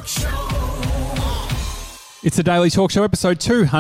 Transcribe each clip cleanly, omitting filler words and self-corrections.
It's the Daily Talk Show, episode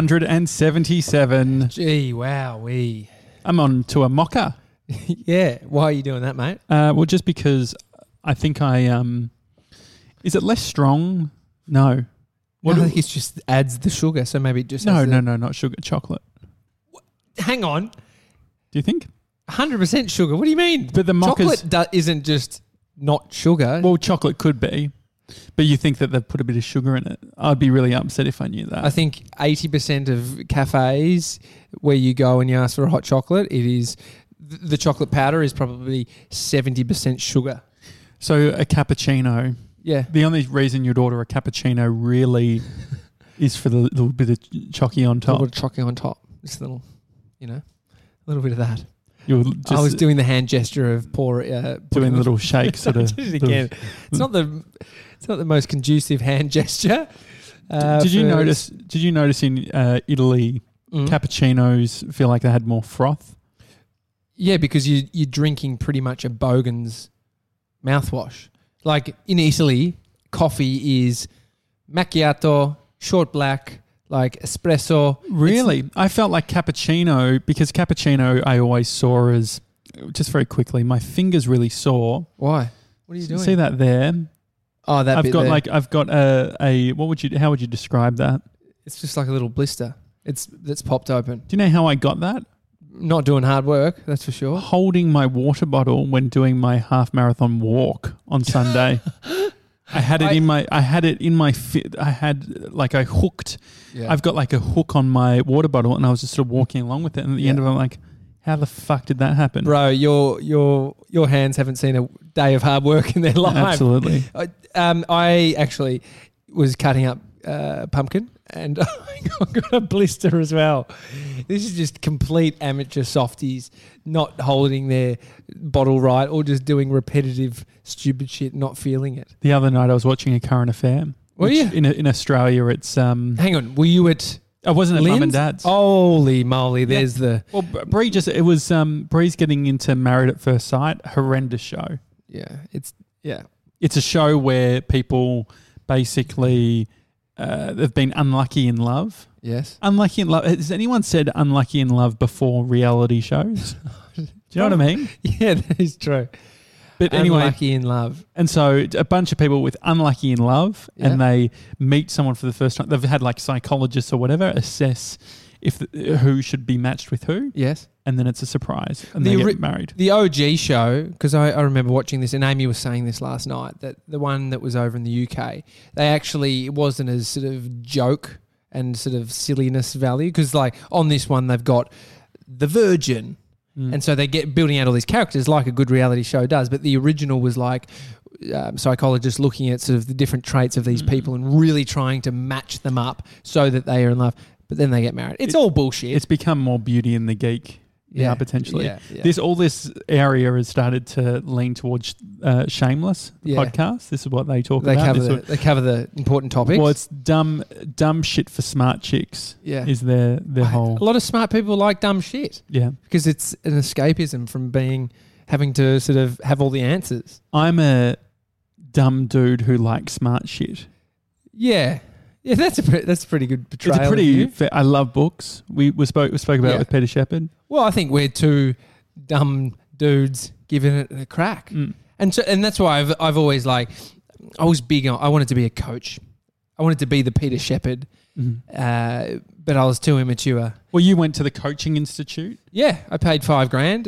277. Gee, wow, I'm on to a mocker. Yeah, why are you doing that, mate? Well, just because I think is it less strong? No. I think it just adds the sugar, so maybe it just No, not sugar, chocolate. Hang on. Do you think? 100% sugar. What do you mean? But the mockers... Chocolate isn't just not sugar. Well, chocolate could be. But you think that they've put a bit of sugar in it. I'd be really upset if I knew that. I think 80% of cafes where you go and you ask for a hot chocolate, it is the chocolate powder is probably 70% sugar. So a cappuccino. Yeah. The only reason you'd order a cappuccino really is for the little bit of chocky on top. A little bit of chocky on top. Just a little, a little bit of that. I was doing the hand gesture of doing little shakes. Sort of. Again. It's not the most conducive hand gesture. Did you notice in Italy, cappuccinos feel like they had more froth? Yeah, because you're drinking pretty much a Bogan's mouthwash. Like in Italy, coffee is macchiato, short black, like espresso. Really? I felt like cappuccino, because cappuccino I always saw as, just very quickly, my finger's really sore. Why? What are you doing? See that there? Oh, that I've bit got there. I've got how would you describe that? It's just like a little blister. That's popped open. Do you know how I got that? Not doing hard work, that's for sure. Holding my water bottle when doing my half marathon walk on Sunday. I had it hooked. Yeah. I've got like a hook on my water bottle, and I was just sort of walking along with it. And at the end of it, I'm like, how the fuck did that happen? Bro, your hands haven't seen a day of hard work in their life. Absolutely. I actually was cutting up pumpkin, and I got a blister as well. This is just complete amateur softies, not holding their bottle right or just doing repetitive stupid shit, not feeling it. The other night I was watching A Current Affair. Were you? In Australia, it's... Hang on, were you at... I wasn't at Lynn's? Mum and Dad's. Holy moly, there's the... Well, Bree's getting into Married at First Sight. Horrendous show. Yeah, It's a show where people basically... they've been unlucky in love. Yes. Unlucky in love. Has anyone said unlucky in love before reality shows? Do you know what I mean? Yeah, that is true. But anyway, unlucky in love. And so a bunch of people with unlucky in love, and they meet someone for the first time. They've had like psychologists or whatever assess who should be matched with who. Yes. And then it's a surprise, and they get married. The OG show, because I remember watching this, and Amy was saying this last night, that the one that was over in the UK, it wasn't as sort of joke and sort of silliness value, because like on this one they've got the Virgin, and so they get building out all these characters like a good reality show does, but the original was like psychologists looking at sort of the different traits of these people and really trying to match them up so that they are in love, but then they get married. It's all bullshit. It's become more Beauty and the Geek. Yeah, potentially. Yeah. All this area has started to lean towards Shameless podcast. This is what they talk about. They cover the important topics. Well, it's dumb shit for smart chicks. Yeah, is their whole. A lot of smart people like dumb shit. Yeah, because it's an escapism from having to sort of have all the answers. I'm a dumb dude who likes smart shit. Yeah. Yeah, that's a pretty good portrayal. It's a pretty. I love books. We spoke about it with Peter Shepherd. Well, I think we're two dumb dudes giving it a crack, and that's why I've always I was big on. I wanted to be a coach. I wanted to be the Peter Shepherd, but I was too immature. Well, you went to the Coaching Institute. Yeah, I paid $5,000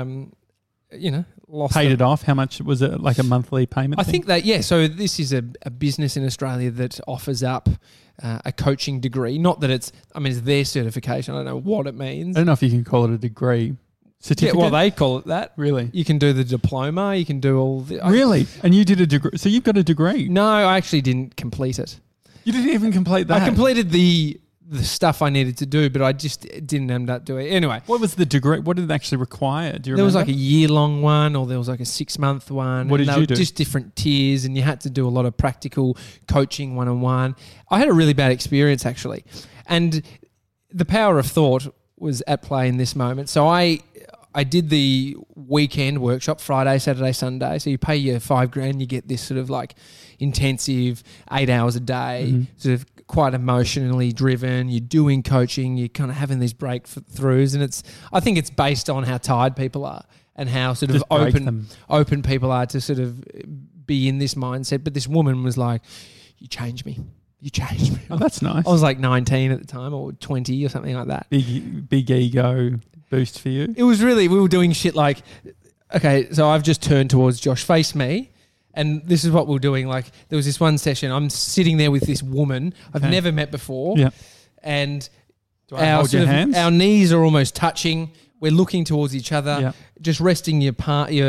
and lost it off. How much was it? Like a monthly payment? I think that, so this is a business in Australia that offers up a coaching degree. Not that it's their certification. I don't know what it means. I don't know if you can call it a degree. Certificate? Yeah, well, they call it that. Really? You can do the diploma. You can do all the... Really? And you did a degree? So you've got a degree? No, I actually didn't complete it. You didn't even complete that? I completed the stuff I needed to do, but I just didn't end up doing it. Anyway. What was the degree? What did it actually require? Do you remember? There was like a year-long one, or there was like a 6-month one. What did you do? Just different tiers, and you had to do a lot of practical coaching one-on-one. I had a really bad experience, actually. And the power of thought was at play in this moment. So I I did the weekend workshop, Friday, Saturday, Sunday. So you pay your $5,000, you get this sort of like intensive 8 hours a day, sort of quite emotionally driven. You're doing coaching, you're kind of having these breakthroughs, and I think it's based on how tired people are and how sort of open people are to sort of be in this mindset. But this woman was like, "You changed me. You changed me." Oh, that's nice. I was like 19 at the time, or 20 or something like that. Big ego boost for you. It was really, we were doing shit like, okay, so I've just turned towards Josh, face me, and this is what we were doing. Like, there was this one session, I'm sitting there with this woman I've never met before, and Do I hold your hands? Our knees are almost touching. We're looking towards each other, just resting your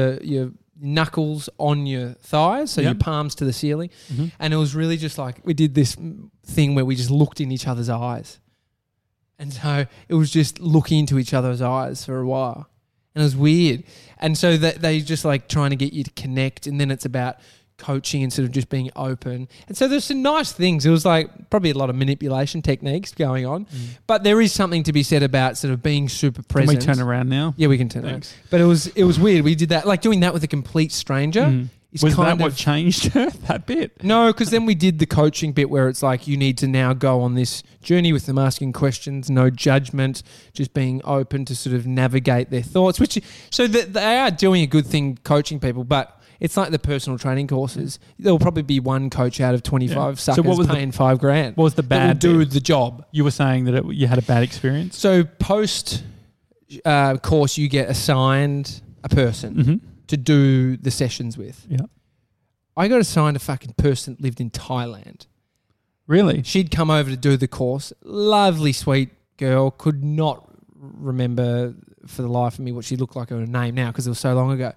knuckles on your thighs, so your palms to the ceiling. And it was really just like, we did this thing where we just looked in each other's eyes. And so it was just looking into each other's eyes for a while. And it was weird. And so they just like trying to get you to connect, and then it's about coaching instead of just being open. And so there's some nice things. It was like probably a lot of manipulation techniques going on. But there is something to be said about sort of being super present. Can we turn around now? Yeah, we can turn around. But it was weird. We did that, like doing that with a complete stranger. Was that what changed her, that bit? No, because then we did the coaching bit where it's like you need to now go on this journey with them asking questions, no judgment, just being open to sort of navigate their thoughts. So they are doing a good thing coaching people, but it's like the personal training courses. There'll probably be one coach out of 25 suckers paying $5,000. What was the bad that will do the job? You were saying that you had a bad experience? So post course, you get assigned a person to do the sessions with. Yeah. I got assigned a fucking person that lived in Thailand. Really? She'd come over to do the course. Lovely, sweet girl. Could not remember for the life of me what she looked like or her name now because it was so long ago.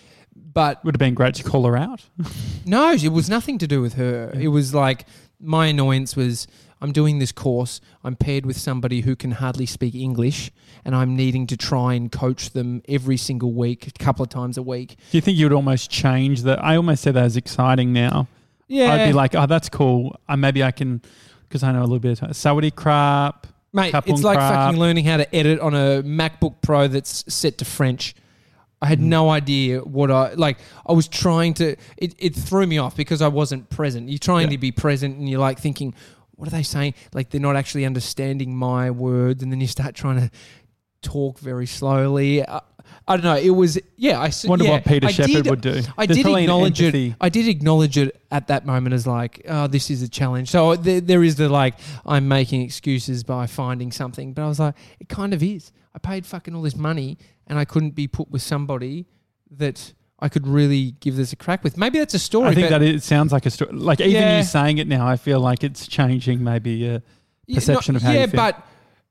But would have been great to call her out. No, it was nothing to do with her. Yeah. It was like my annoyance was I'm doing this course. I'm paired with somebody who can hardly speak English, and I'm needing to try and coach them every single week, a couple of times a week. Do you think you would almost change that? I almost say that as exciting now. Yeah. I'd be like, oh, that's cool. Maybe I can, because I know a little bit of Sawadee crap. Mate, it's like fucking learning how to edit on a MacBook Pro that's set to French. I had no idea what I was trying to, it threw me off because I wasn't present. You're trying to be present and you're like thinking, what are they saying? Like they're not actually understanding my words, and then you start trying to talk very slowly. I don't know. It was, I wonder what Peter Shepherd would do. I did acknowledge it. I did acknowledge it at that moment as like, oh, this is a challenge. So there is the like, I'm making excuses by finding something, but I was like, it kind of is. I paid fucking all this money and I couldn't be put with somebody that I could really give this a crack with. Maybe that's a story. I think that it sounds like a story. Like even you saying it now, I feel like it's changing maybe a perception of how you feel. Yeah, but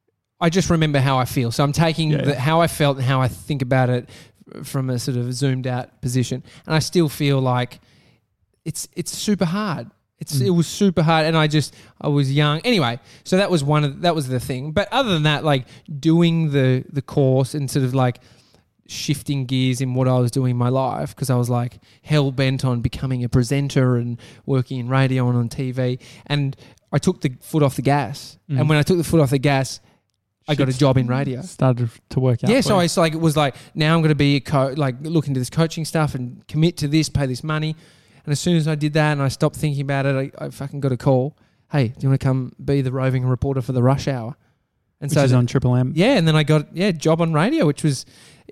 I just remember how I feel. So I'm taking how I felt and how I think about it from a sort of zoomed out position. And I still feel like it's super hard. It was super hard, and I was young. Anyway, so that was the thing. But other than that, like doing the course and sort of like shifting gears in what I was doing in my life, because I was like hell bent on becoming a presenter and working in radio and on TV, and I took the foot off the gas. And when I took the foot off the gas, I got a job in radio. Started to work out. Yeah, so it was like now I'm going to be look into this coaching stuff and commit to this, pay this money. And as soon as I did that and I stopped thinking about it, I fucking got a call. Hey, do you want to come be the roving reporter for the Rush Hour? And which is on Triple M. Yeah, and then I got job on radio, which was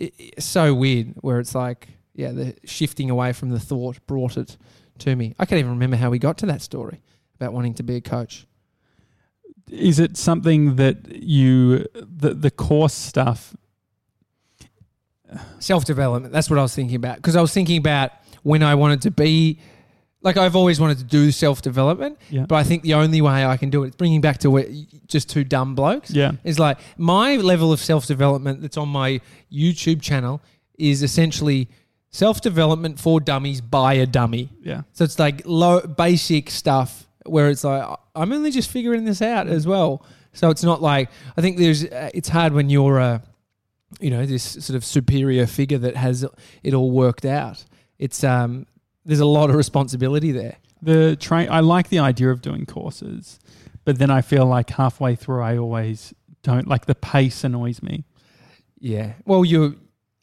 so weird, where it's like, the shifting away from the thought brought it to me. I can't even remember how we got to that story about wanting to be a coach. Is it something that the course stuff? Self-development, that's what I was thinking about. Because I was thinking about when I wanted to be, like I've always wanted to do self-development, but I think the only way I can do it, it's bringing back to just two dumb blokes, is like my level of self-development that's on my YouTube channel is essentially self-development for dummies by a dummy. Yeah. So it's like low basic stuff where it's like, I'm only just figuring this out as well. So it's not like, I think it's hard when you're this sort of superior figure that has it all worked out. It's there's a lot of responsibility there. I like the idea of doing courses, but then I feel like halfway through I always don't, like the pace annoys me. Yeah. Well,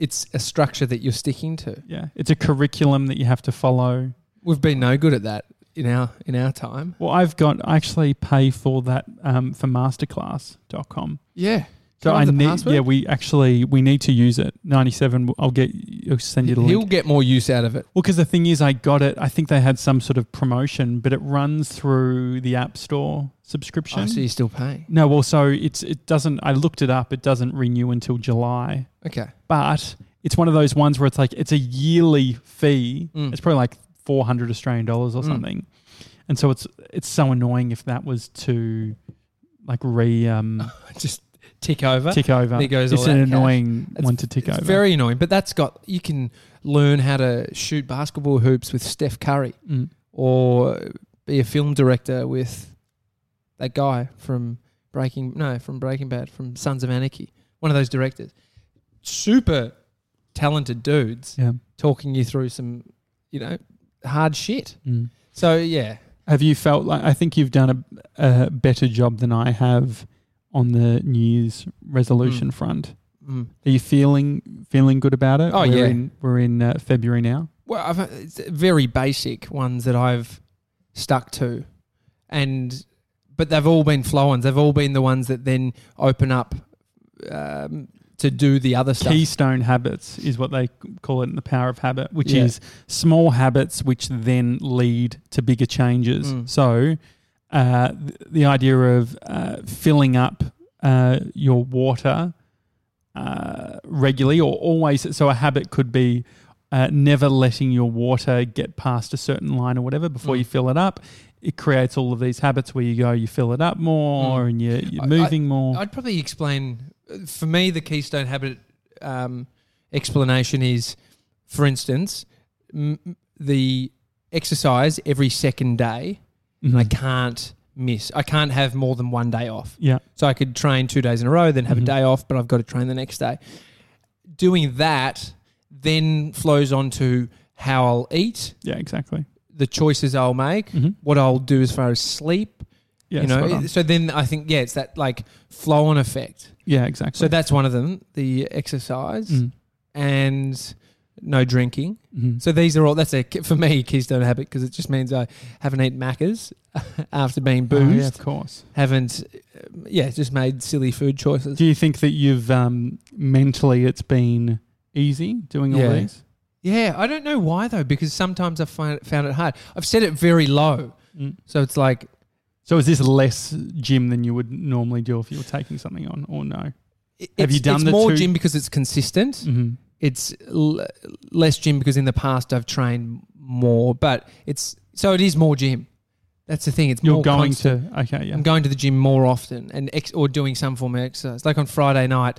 it's a structure that you're sticking to. Yeah, it's a curriculum that you have to follow. We've been no good at that in our time. Well, I actually pay for that for masterclass.com. Yeah. So Do I have the password? we need to use it. 97. I'll send you the link. He'll get more use out of it. Well, because the thing is, I got it. I think they had some sort of promotion, but it runs through the App Store subscription. Oh, so you're still paying? No, well, so it doesn't. I looked it up. It doesn't renew until July. Okay. But it's one of those ones where it's like it's a yearly fee. It's probably like $400 Australian or something, and so it's so annoying if that was to like just tick over. There goes it's all an that cash. annoying one to tick over. It's very annoying, but you can learn how to shoot basketball hoops with Steph Curry or be a film director with that guy from Breaking Bad, from Sons of Anarchy. One of those directors. Super talented dudes talking you through some, hard shit. So, yeah. Have you felt like, I think you've done a better job than I have on the New Year's resolution front. Are you feeling good about it? Oh, we're in February now. Well, it's very basic ones that I've stuck to, but they've all been flow-ons. They've all been the ones that then open up to do the other stuff. Keystone habits is what they call it in the Power of Habit, which is small habits which then lead to bigger changes. So the idea of filling up your water regularly or always. So a habit could be never letting your water get past a certain line or whatever before you fill it up. It creates all of these habits where you fill it up more and you're moving more. I'd probably explain, for me, the Keystone habit explanation is, for instance, the exercise every second day, and I can't miss. I can't have more than one day off. Yeah. So I could train 2 days in a row, then have a day off, but I've got to train the next day. Doing that then flows on to how I'll eat. Yeah, exactly. The choices I'll make, what I'll do as far as sleep. Yeah, so then I think, it's that like flow-on effect. Yeah, exactly. So that's one of them, the exercise and no drinking. So these are all, for me, Keystone habit, because it just means I haven't eaten Maccas after being boozed. Yeah, of course. Haven't, just made silly food choices. Do you think that you've mentally it's been easy doing all these? Yeah, I don't know why though, because sometimes I found it hard. I've set it very low. So it's like... So is this less gym than you would normally do if you were taking something on, or no? Have you done it's the more two? gym because it's consistent. It's less gym because in the past I've trained more, but it is more gym. That's the thing. It's You're more going constant. I'm going to the gym more often or doing some form of exercise. Like on Friday night,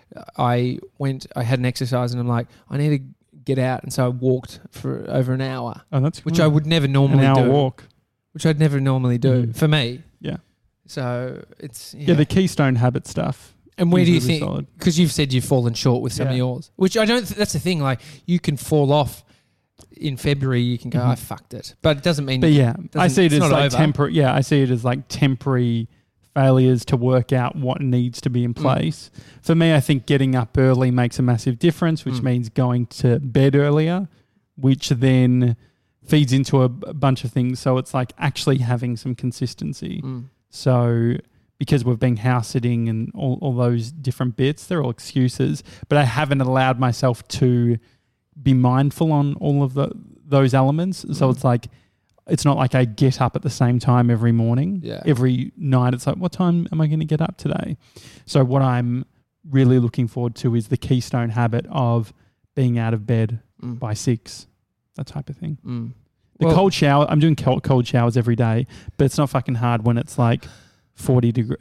I had an exercise and I'm like, I need to get out, and so I walked for over an hour. Oh, that's which I would never normally an hour do. walk. Which I'd never normally do for me. Yeah. So it's the Keystone habit stuff. And where do you think? Because you've said you've fallen short with some of yours, which I don't. That's the thing. Like you can fall off in February. You can go, I fucked it, but it doesn't mean. But I see it as like temporary. Yeah, I see it as like temporary failures to work out what needs to be in place. For me, I think getting up early makes a massive difference, which means going to bed earlier, which then feeds into a bunch of things. So it's like actually having some consistency. So because we've been house sitting and all those different bits, they're all excuses, but I haven't allowed myself to be mindful on all of those elements. So it's like, it's not like I get up at the same time every morning. Yeah. Every night it's like, what time am I going to get up today? So what I'm really looking forward to is the Keystone habit of being out of bed by 6. That type of thing. Cold shower, I'm doing cold showers every day, but it's not fucking hard when it's like 40 degrees.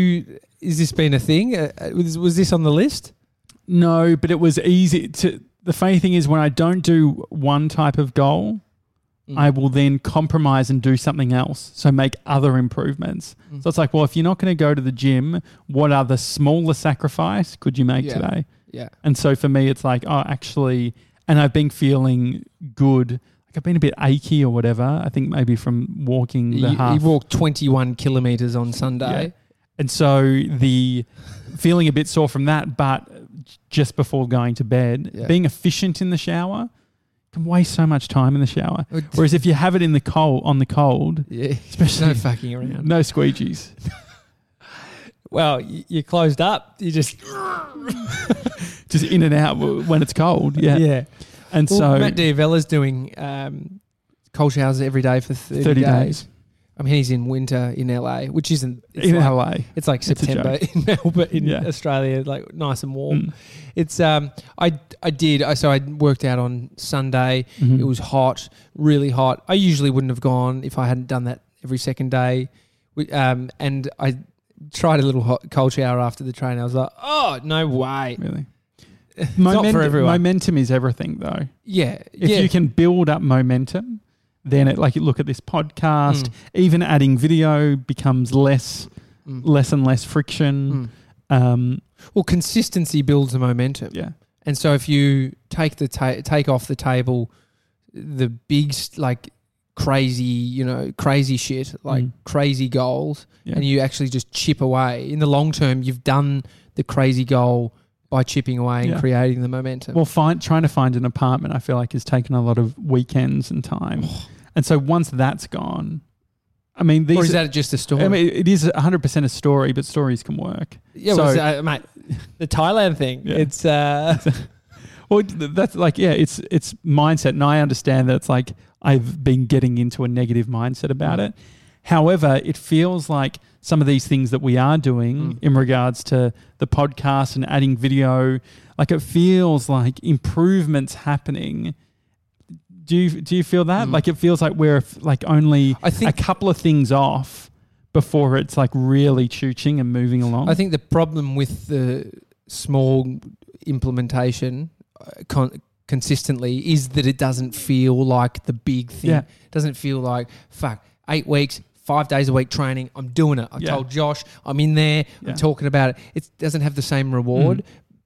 Is this been a thing? Was this on the list? No, but it was easy to. The funny thing is when I don't do one type of goal, I will then compromise and do something else. So make other improvements. So it's like, well, if you're not going to go to the gym, what other smaller sacrifice could you make today? Yeah. And so for me, it's like, and I've been feeling good. Like I've been a bit achy or whatever. I think maybe from walking the half. You walked 21 kilometres on Sunday. Yeah. And so the feeling a bit sore from that, but just before going to bed. Yeah. Being efficient in the shower can waste so much time in the shower. Whereas if you have it in the cold, especially no fucking around, no squeegees. Well, you're closed up. You just in and out when it's cold. Yeah, yeah. And so Matt Diavella's doing cold showers every day for 30 days. I mean, he's in winter in LA, which isn't LA. It's like September in Melbourne, in Australia, like nice and warm. It's I worked out on Sunday. Mm-hmm. It was hot, really hot. I usually wouldn't have gone if I hadn't done that every second day. And I tried a little cold shower after the train. I was like, oh, no way. Really? It's not for everyone. Momentum is everything, though. Yeah. If you can build up momentum, then you look at this podcast, even adding video becomes less and less friction. Well, consistency builds the momentum. Yeah. And so if you take off the table the big, like, crazy shit, like crazy goals, and you actually just chip away, in the long term, you've done the crazy goal by chipping away and creating the momentum. Well, trying to find an apartment, I feel like, has taken a lot of weekends and time. And so once that's gone, I mean, or is that just a story? I mean, it is 100% a story, but stories can work. Yeah, so, mate, the Thailand thing, it's... well, that's it's mindset. And I understand that it's like I've been getting into a negative mindset about it. However, it feels like some of these things that we are doing in regards to the podcast and adding video, like it feels like improvements happening. Do you feel that? Like it feels like we're like only a couple of things off before it's like really chooching and moving along? I think the problem with the small implementation consistently is that it doesn't feel like the big thing. Yeah. It doesn't feel like, 8 weeks, 5 days a week training, I'm doing it. I told Josh, I'm in there, I'm talking about it. It doesn't have the same reward.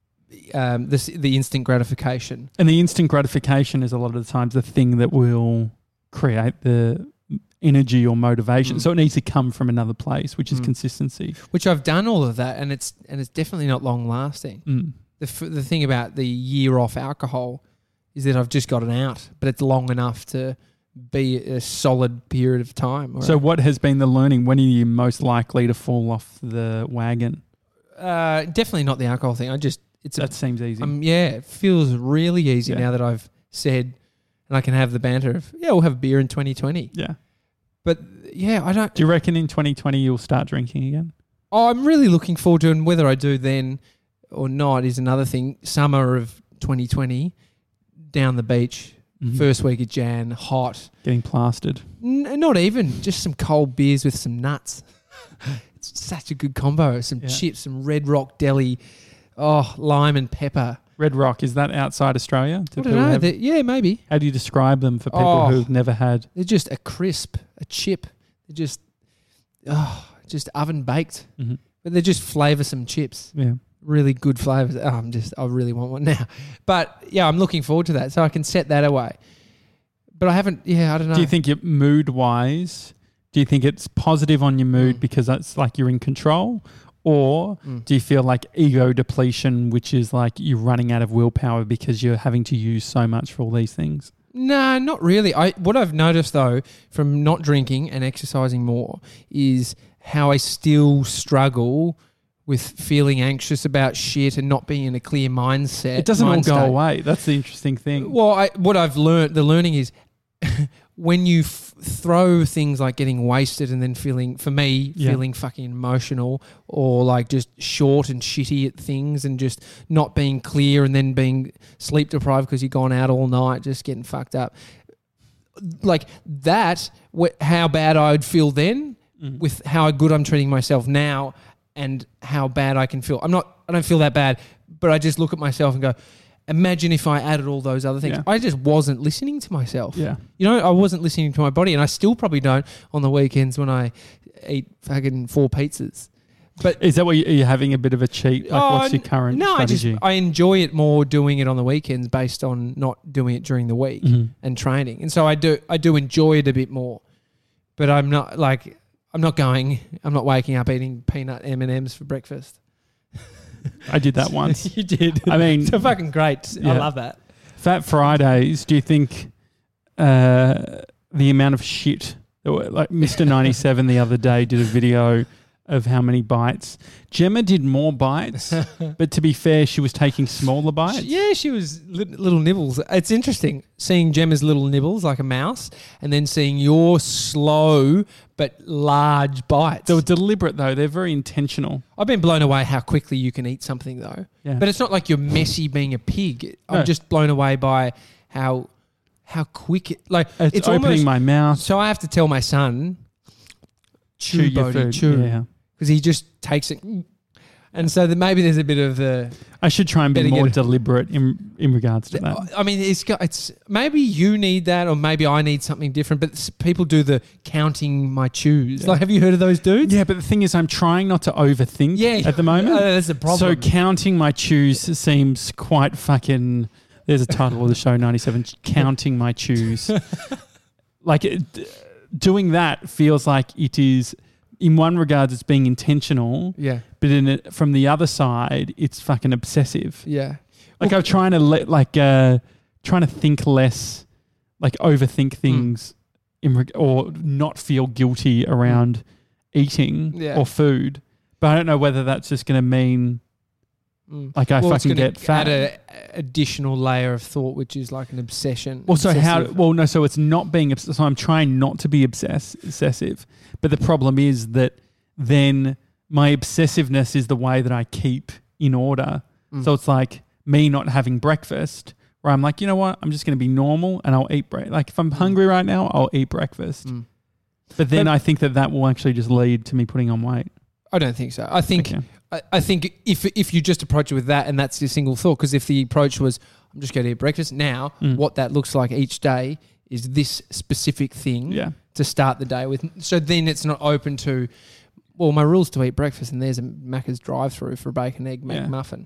The instant gratification. And the instant gratification is a lot of the times the thing that will create the energy or motivation. So it needs to come from another place, which is consistency. Which I've done all of that, and it's definitely not long lasting. The thing about the year off alcohol is that I've just gotten out, but it's long enough to be a solid period of time. So what has been the learning? When are you most likely to fall off the wagon? Definitely not the alcohol thing. That seems easy. It feels really easy now that I've said, and I can have the banter of, we'll have a beer in 2020. Yeah. But, I don't... Do you reckon in 2020 you'll start drinking again? Oh, I'm really looking forward to it, and whether I do then or not is another thing. Summer of 2020, down the beach, first week of Jan, hot. Getting plastered. Not even, just some cold beers with some nuts. It's such a good combo. Some chips, some Red Rock Deli... Oh, lime and pepper. Red Rock, is that outside Australia? I don't know. Maybe. How do you describe them for people who've never had? They're just a crisp, a chip. They're just oven baked. But they're just flavoursome chips. Yeah. Really good flavours. I really want one now. But I'm looking forward to that. So I can set that away. But I haven't, I don't know. Do you think mood-wise, do you think it's positive on your mood because it's like you're in control? Or do you feel like ego depletion, which is like you're running out of willpower because you're having to use so much for all these things? No, not really. What I've noticed, though, from not drinking and exercising more is how I still struggle with feeling anxious about shit and not being in a clear mindset. It doesn't all go away. That's the interesting thing. Well, what I've learned, the learning is when you throw things like getting wasted and then feeling fucking emotional or like just short and shitty at things and just not being clear and then being sleep deprived because you've gone out all night just getting fucked up. Like that, how bad I would feel then with how good I'm treating myself now and how bad I can feel. I don't feel that bad, but I just look at myself and go, imagine if I added all those other things. Yeah. I just wasn't listening to myself. Yeah. I wasn't listening to my body, and I still probably don't on the weekends when I eat fucking 4 pizzas. But is that what you're having a bit of a cheat? Like what's your current strategy? I enjoy it more doing it on the weekends based on not doing it during the week and training. And so I do enjoy it a bit more. But I'm not waking up eating peanut M&Ms for breakfast. I did that once. You did. I mean, so fucking great. Yeah. I love that. Fat Fridays, do you think the amount of shit, like Mr. 97 the other day did a video of how many bites. Gemma did more bites, but to be fair, she was taking smaller bites. Yeah, she was little nibbles. It's interesting seeing Gemma's little nibbles like a mouse and then seeing your slow but large bites. They were deliberate though. They're very intentional. I've been blown away how quickly you can eat something though. Yeah. But it's not like you're messy being a pig. No. I'm just blown away by how quick it's opening almost, my mouth. So I have to tell my son, chew your Bodhi, food. chew. Yeah. Because he just takes it. And so that maybe there's a bit of the... I should try and be more deliberate in regards to that. I mean, it's maybe you need that or maybe I need something different, but people do the counting my chews. Yeah. Like, have you heard of those dudes? Yeah, but the thing is I'm trying not to overthink at the moment. That's the problem. So counting my chews seems quite fucking... There's a title of the show, 97, Counting My Chews. Doing that feels like it is... In one regard, it's being intentional. Yeah. But from the other side, it's fucking obsessive. Yeah. Like I'm trying to trying to think less, like overthink things, or not feel guilty around eating or food. But I don't know whether that's just going to mean like I fucking get fat. Add an additional layer of thought, which is like an obsession. Well, so so it's not being obsessive. So I'm trying not to be obsessive. But the problem is that then my obsessiveness is the way that I keep in order. So it's like me not having breakfast where I'm like, you know what? I'm just going to be normal and I'll eat breakfast. Like if I'm hungry right now, I'll eat breakfast. But then I think that will actually just lead to me putting on weight. I don't think so. I think if you just approach it with that and that's your single thought, because if the approach was, I'm just going to eat breakfast now, what that looks like each day is this specific thing to start the day with. So then it's not open to, well, my rule's to eat breakfast and there's a Macca's drive-through for a bacon, egg, McMuffin,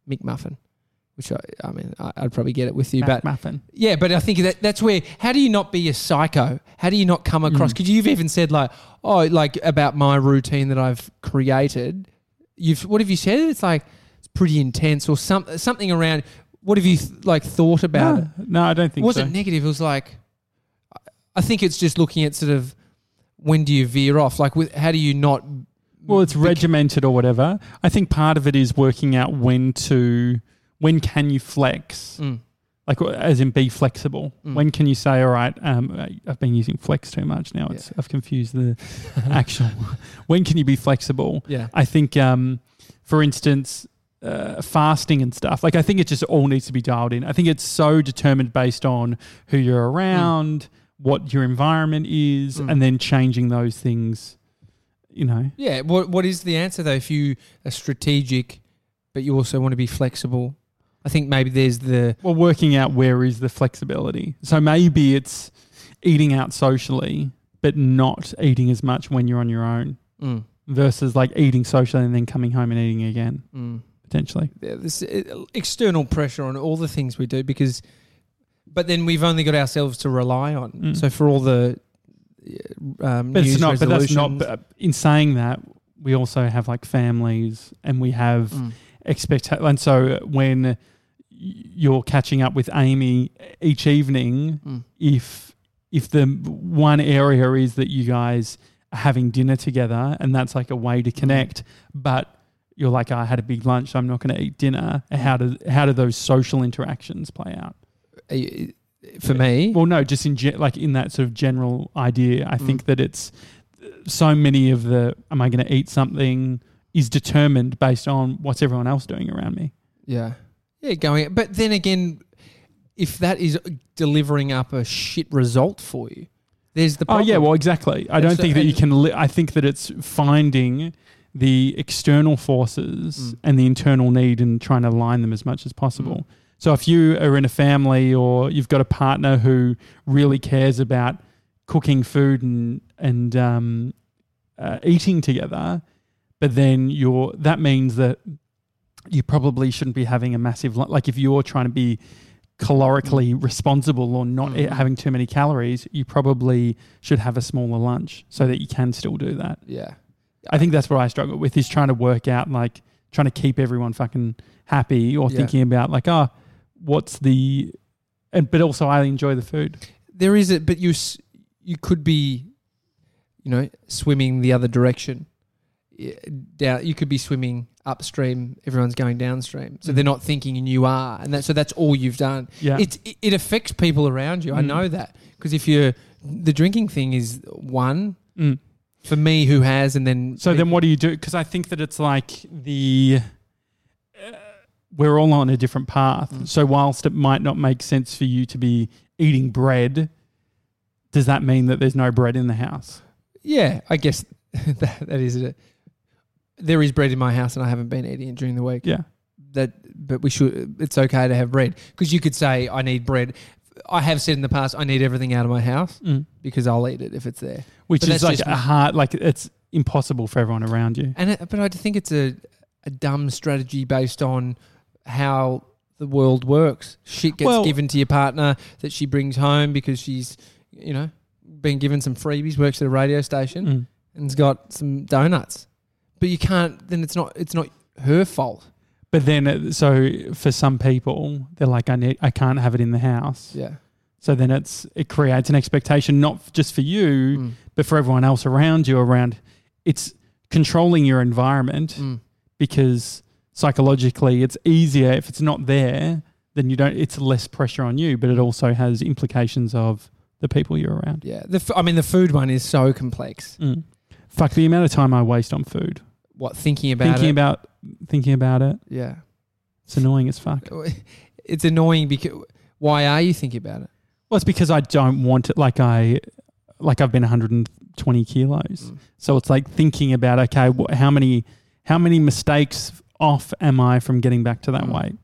which I'd probably get it with you. McMuffin. Yeah, but I think that's where, how do you not be a psycho? How do you not come across, because you've even said about my routine that I've created. What have you said? It's like, it's pretty intense or something around, what have you thought about it? No, I don't think so. It wasn't negative. It was like, I think it's just looking at sort of when do you veer off? Like, how do you not... Well, it's regimented or whatever. I think part of it is working out when can you flex? Like, as in be flexible. When can you say, all right, I've been using flex too much now. I've confused the actual... When can you be flexible? Yeah. I think, for instance... fasting and stuff. Like I think it just all needs to be dialed in. I think it's so determined based on who you're around, what your environment is, and then changing those things, you know. Yeah. What is the answer though? If you are strategic, but you also want to be flexible, I think maybe there's working out where is the flexibility. So maybe it's eating out socially, but not eating as much when you're on your own versus like eating socially and then coming home and eating again. Potentially. Yeah, this external pressure on all the things we do but then we've only got ourselves to rely on. So for all the news resolutions. But that's not, but in saying that, we also have like families and we have expectations. And so when you're catching up with Amy each evening, if the one area is that you guys are having dinner together and that's like a way to connect, but you're like, I had a big lunch, so I'm not going to eat dinner. How do those social interactions play out? For me? Well, no, just in that sort of general idea, I think that it's so many of the, am I going to eat something, is determined based on what's everyone else doing around me. Yeah. Yeah, but then again, if that is delivering up a shit result for you, there's the problem. Oh, yeah, well, exactly. I don't think that you can, I think that it's finding the external forces and the internal need and trying to align them as much as possible. So if you are in a family or you've got a partner who really cares about cooking food and eating together, but then that means that you probably shouldn't be having a massive, like if you're trying to be calorically responsible or not having too many calories, you probably should have a smaller lunch so that you can still do that. Yeah. I think that's what I struggle with, is trying to work out, like, trying to keep everyone fucking happy or thinking about like, oh, what's the... but also I enjoy the food. There is it, but you could be, swimming the other direction. Down, you could be swimming upstream. Everyone's going downstream, so they're not thinking, and you are, and so that's all you've done. Yeah, it affects people around you. I know that because if the drinking thing is one for me who has, and then then what do you do? Because I think that it's like we're all on a different path. So whilst it might not make sense for you to be eating bread, does that mean that there's no bread in the house? Yeah, I guess that is it. There is bread in my house and I haven't been eating it during the week. Yeah. But it's okay to have bread because you could say I need bread. I have said in the past I need everything out of my house because I'll eat it if it's there. Which is like it's impossible for everyone around you. But I think it's a dumb strategy based on how the world works. Shit gets given to your partner that she brings home because she's, been given some freebies, works at a radio station and's got some donuts. But you can't, then it's not her fault. But then, so for some people, they're like, I can't have it in the house. Yeah. So then it creates an expectation, not just for you, but for everyone else around you. It's controlling your environment because psychologically it's easier if it's not there. Then it's less pressure on you, but it also has implications of the people you're around. Yeah. The food one is so complex. Fuck the amount of time I waste on food. What, thinking about it? Yeah. It's annoying as fuck. It's annoying because why are you thinking about it? Well, it's because I don't want it. Like I've been 120 kilos. So it's like thinking about, okay, how many mistakes off am I from getting back to that weight?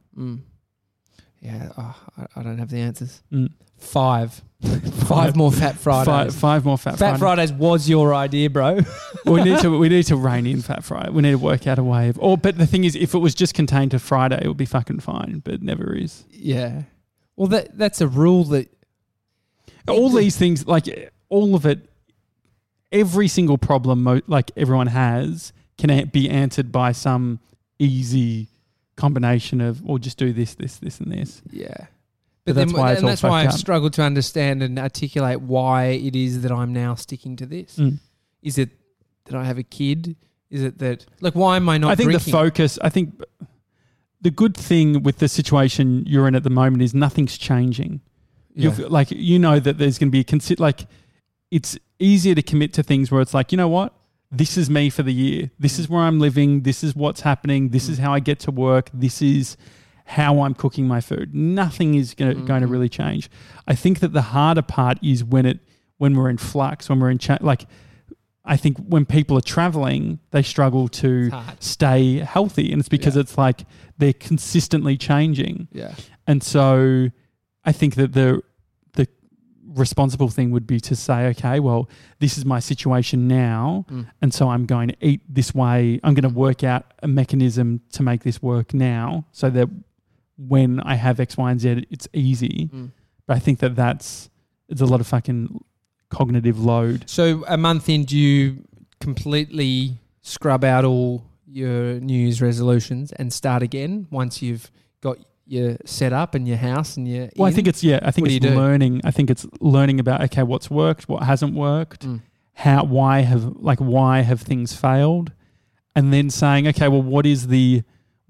Yeah. I don't have the answers. 5 more Fat Fridays. Five more Fat Fridays. Fat Fridays was your idea, bro. we need to rein in Fat Friday. We need to work out a way of. But the thing is, if it was just contained to Friday, it would be fucking fine. But it never is. Yeah. Well, that's a rule that. All these things, like all of it, every single problem like everyone has can be answered by some easy combination of, well, just do this, this, this, and this. Yeah. But that's why I've struggled to understand and articulate why it is that I'm now sticking to this. Is it that I have a kid? Is it that, like, why am I not drinking? I think the good thing with the situation you're in at the moment is nothing's changing. Yeah. That there's going to be it's easier to commit to things where it's like, you know what? This is me for the year. This is where I'm living. This is what's happening. This is how I get to work. This is how I'm cooking my food. Nothing is going to really change. I think that the harder part is when we're in flux, when we're in I think when people are traveling, they struggle to stay healthy, and it's because it's like they're consistently changing. Yeah. And so I think that the responsible thing would be to say, okay, well, this is my situation now, and so I'm going to eat this way. I'm going to work out a mechanism to make this work now so that when I have X, Y, and Z, it's easy. But I think it's a lot of fucking cognitive load. So a month in, do you completely scrub out all your New Year's resolutions and start again once you've got your set up and your house and your I think it's learning. I think it's learning about, okay, what's worked, what hasn't worked, why have things failed, and then saying, okay, well, what's the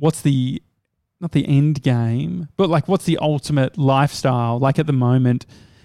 not the end game, but like what's the ultimate lifestyle? Like at the moment,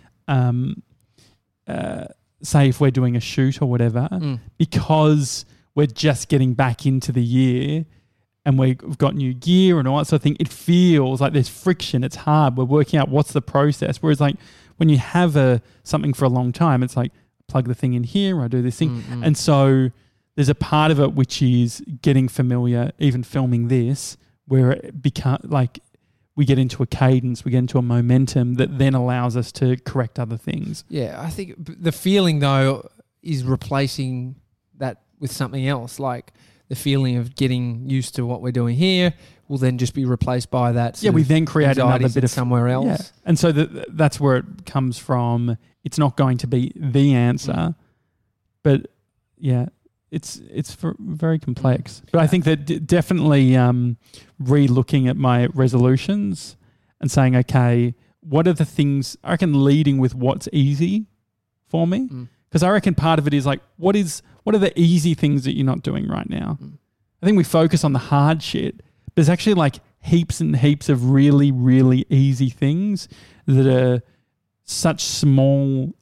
say if we're doing a shoot or whatever, because we're just getting back into the year and we've got new gear and all that sort of thing, it feels like there's friction. It's hard. We're working out what's the process. Whereas like when you have something for a long time, it's like plug the thing in here, I do this thing. And so there's a part of it which is getting familiar, even filming this, where it becomes like we get into a cadence, we get into a momentum that then allows us to correct other things. Yeah, I think the feeling though is replacing that with something else. Like the feeling of getting used to what we're doing here will then just be replaced by that. Yeah, we then create another bit of somewhere else. Yeah. And so that's where it comes from. It's not going to be the answer, but yeah, it's very complex. But I think that definitely re-looking at my resolutions and saying, okay, what are the things, I reckon leading with what's easy for me. Because I reckon part of it is like, what are the easy things that you're not doing right now? I think we focus on the hard shit, but there's actually like heaps and heaps of really, really easy things that are such small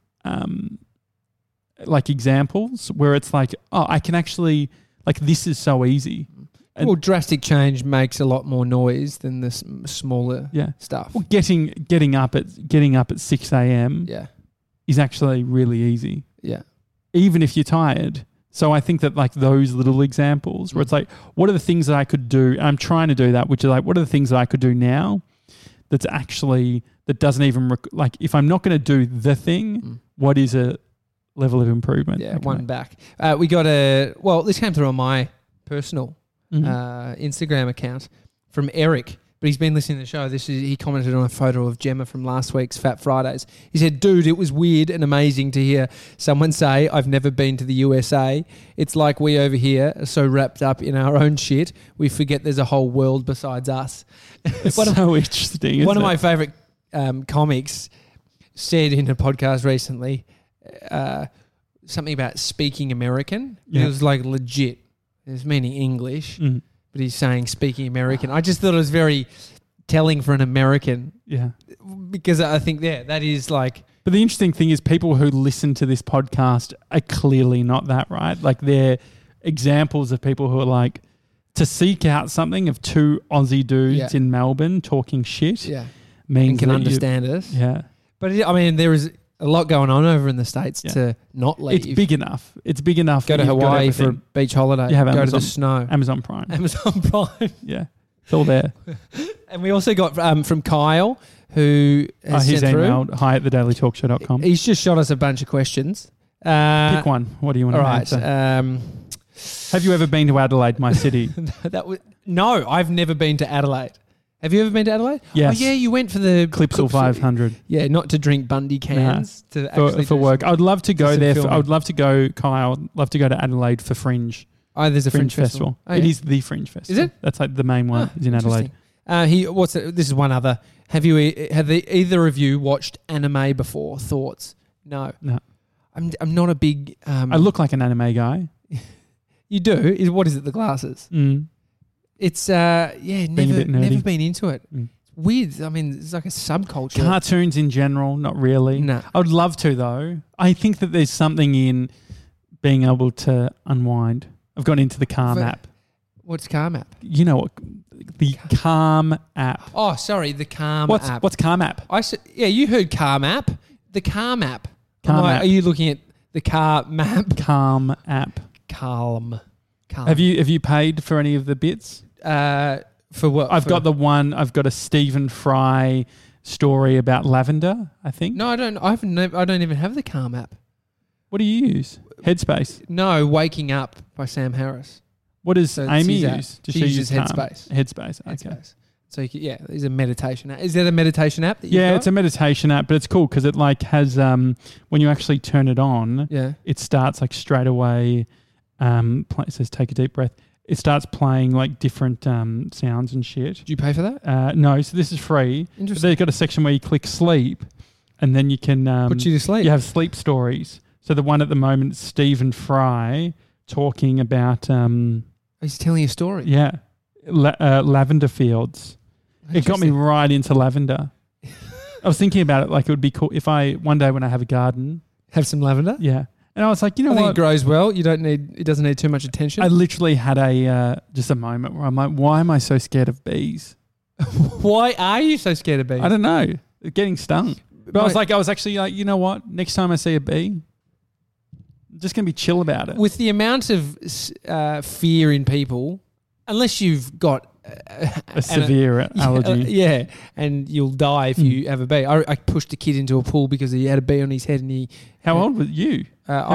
like examples where it's like, oh, I can actually, like, this is so easy. And well, drastic change makes a lot more noise than the smaller stuff. Well, getting up at 6 a.m. is actually really easy. Yeah. Even if you're tired. So I think that like those little examples where it's like, what are the things that I could do? I'm trying to do that, which is like, what are the things that I could do now that doesn't even, like, if I'm not going to do the thing, what is a level of improvement? Yeah, one back. We got this came through on my personal Instagram account from Eric, but he's been listening to the show. He commented on a photo of Gemma from last week's Fat Fridays. He said, dude, it was weird and amazing to hear someone say, I've never been to the USA. It's like we over here are so wrapped up in our own shit, we forget there's a whole world besides us. It's so interesting. One of my favourite comics said in a podcast recently something about speaking American. It was like legit. It was meaning English. But he's saying speaking American. I just thought it was very telling for an American. Yeah. Because I think, that is like... But the interesting thing is people who listen to this podcast are clearly not that, right? Like they're examples of people who are like, to seek out something of two Aussie dudes in Melbourne talking shit means and can understand us. Yeah. But I mean, there is a lot going on over in the States to not leave. It's big enough. Go to Hawaii for a beach holiday. You have go Amazon, to the snow. Amazon Prime. Yeah. It's all there. And we also got from Kyle, who has he's sent emailed through. hi@thedailytalkshow.com. He's just shot us a bunch of questions. Pick one. What do you want to answer? Have you ever been to Adelaide, my city? No, I've never been to Adelaide. Have you ever been to Adelaide? Yes. Oh, yeah, you went for the... Clipsal 500. Yeah, not to drink Bundy cans. For work. I would love to go there. I would love to go, Kyle. I'd love to go to Adelaide for Fringe. Oh, there's a Fringe Festival. Oh, It is the Fringe Festival. Is it? That's like the main one is in Adelaide. This is one other. Have either of you watched anime before? Thoughts? No. I'm not a big... I look like an anime guy. You do? What is it, the glasses? It's, never been into it. It's weird. I mean, it's like a subculture. Cartoons in general, not really. No. I would love to, though. I think that there's something in being able to unwind. I've gone into the Calm app. What's Calm app? You know what? The Calm app. Oh, sorry, the Calm app. What's Calm app? You heard Calm app. The Calm app. Calm app. Are you looking at the car map? Calm app. Calm. Have you paid for any of the bits? For what? I've got a Stephen Fry story about lavender, I think. No, I don't. I don't even have the Calm app. What do you use? Headspace. No, Waking Up by Sam Harris. What does Amy use? She uses Headspace. Headspace. Okay. Headspace. So it's a meditation app. Is that a meditation app that you've got? It's a meditation app, but it's cool because it like has when you actually turn it on, it starts like straight away. It says take a deep breath. It starts playing like different sounds and shit. Did you pay for that? No, so this is free. Interesting. They've got a section where you click sleep, and then you can put you to sleep. You have sleep stories. So the one at the moment is Stephen Fry talking about. He's telling a story. Yeah, lavender fields. It got me right into lavender. I was thinking about it like it would be cool if one day when I have a garden, have some lavender. Yeah. And I was like, I think it grows well. It doesn't need too much attention. I literally had just a moment where I'm like, why am I so scared of bees? Why are you so scared of bees? I don't know. Getting stung. But I was actually like, you know what? Next time I see a bee, I'm just going to be chill about it. With the amount of fear in people, unless you've got a severe allergy. And you'll die if you have a bee. I pushed a kid into a pool because he had a bee on his head and How old were you?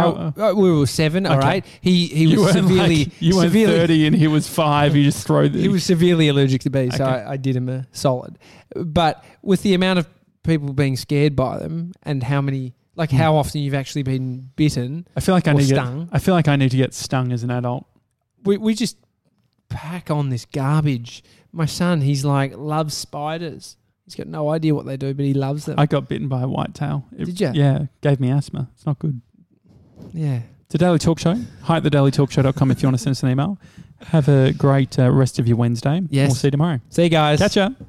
We were 7 or 8. He was severely... you were 30 and he was 5. You just throw the... He was severely allergic to bees, so I did him a solid. But with the amount of people being scared by them and how many... Like how often you've actually been bitten. I feel like I stung. I feel like I need to get stung as an adult. We just pack on this garbage. My son, he's like loves spiders. He's got no idea what they do, but he loves them. I got bitten by a whitetail. Did you? Yeah, gave me asthma. It's not good. Yeah. It's a Daily Talk Show. Hi at thedailytalkshow.com if you want to send us an email. Have a great rest of your Wednesday. Yes. We'll see you tomorrow. See you guys. Catch ya.